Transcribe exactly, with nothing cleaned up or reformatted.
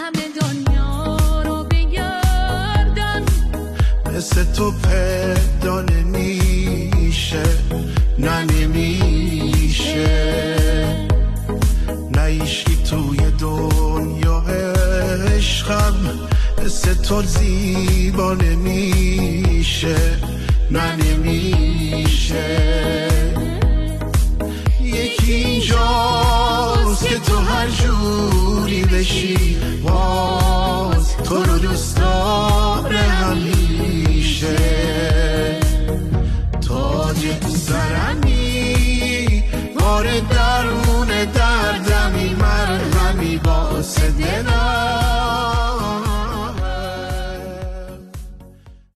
همه دنیا رو بگردن، مثل تو پیدا نمیشه، نه نمیشه، نه ایشکی توی دنیا عشقم مثل تو زیبا نمیشه، نه نمیشه. یکی اینجاست که تو هر جوری بشی باز تو رو دوست داره همیشه، تاج سرمی